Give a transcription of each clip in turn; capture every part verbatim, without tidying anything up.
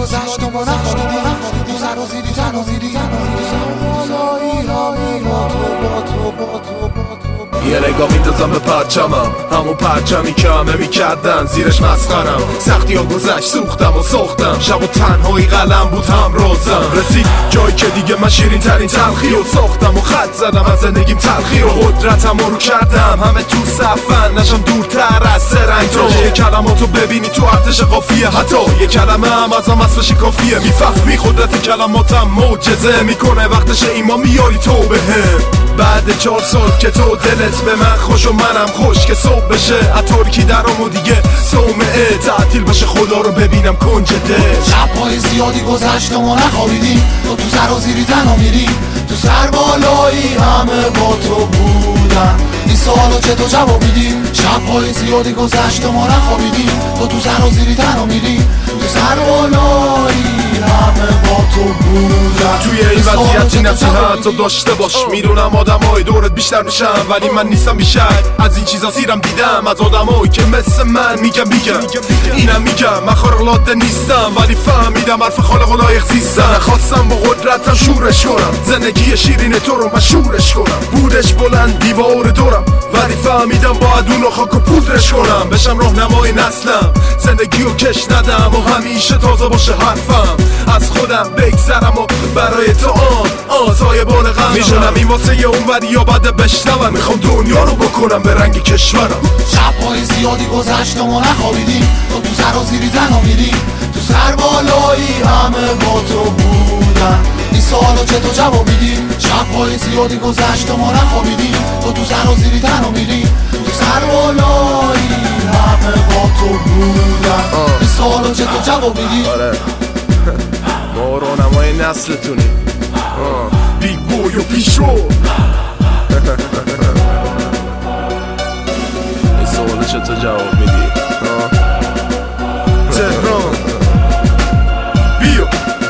گذشت و ما نخوردیم تو سر و زیری تن و زیری بالایی همه با تو با تو با تو با تو یه نگاه میندازم به پرچمم، همون پرچمی که همه میکردن زیرش مسخرم. سختی ها گذشت سوختم و ساختم، شب و تنهایی قلم بود هم رازم. رسید جایی که دیگه من شیرین ترین تلخی رو ساختم و خط زدم از زندگیم تلخی رو. قدرتم رو کردم همه تو صفن، نشم دورتر از سرنگ تو. یه کلماتو ببینی تو ارتش قافیه، حتی یه کلمه هم ازم اصلش کافیه. میفهمی قدرت کلماتم معجزه میکنه، وقتش ایمان میاری تو بهم. بعد چهار سال که تو دلت به من خوش و منم خوش که صبح بشه اترکی درامو دیگه صومعه تعطیل بشه خدا رو ببینم کنج دل. شب‌های زیادی گذشت و ما نخوابیدیم، تو تو سر و زیری تنها میریم، تو سر بالایی همه با تو بودن. این سوالو چه تو جواب میدی؟ شب‌های زیادی گذشت و ما نخوابیدیم، تو تو سر و زیری تنها میریم، تو سر بالایی همه با تو بودن. توی این وضعیتی نصیحت تو داشته باش، میدونم آدمای دورت بیشتر میشن ولی من نیستم بیشتر از این چیزا. زیرم دیدم از آدمایی که مثل من میگم میگم اینم میگم من خارق‌العاده نیستم، ولی فهمیدم حرف خالق و لایق زیستم. خواستم با قدرتم شورش کنم، زندگی شیرین تو رو من شورش کنم. بودش بلند دیوار دورم، ولی فهمیدم باید اونو خاک و پودرش کنم. بشم راهنمای نسلم، زندگی رو کش ندم و همیشه تازه باشه حرفم. از خودم بگذرم و برای تو آن آزای بانقم میشونم. این واسه یه اونوری یا بعد بشنون، میخوام دنیا رو بکنم به رنگ کشورم. شب‌های زیادی گذشت و ما نخوابیدیم، تو تو سر و زیری تنها میریم، تو سر بالایی همه با تو بودن. این سوالو چه تو جواب میدی؟ شب‌های زیادی گذشت و ما نخوابیدیم، تو تو سر و زیری تنها میریم، تو سر بالایی همه با تو بودن. این سوالو چه تو جواب میدی؟ آره ما راهنمای نسلتونی، بیگ بوی و پیشرو. این سوالو چه تو جواب میدی؟ تهران بیو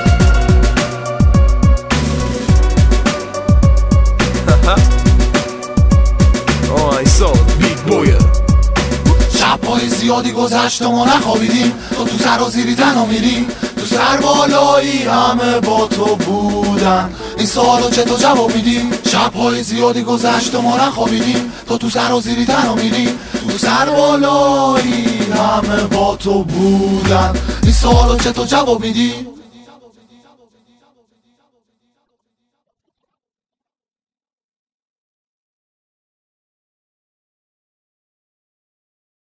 آه این سال بیگ بویه. شب‌های زیادی گذشت و ما نخوابیدیم، تو تو سر و زیری تنها میریم، تو سر بالایی همه با تو بودن. این سوالو چه تو جواب میدی؟ شب‌های زیادی گذشت و ما نخوابیدیم، تو تو سر و زیری تنها میریم، تو سر بالایی همه با تو بودن. این سوالو چه تو جواب میدی؟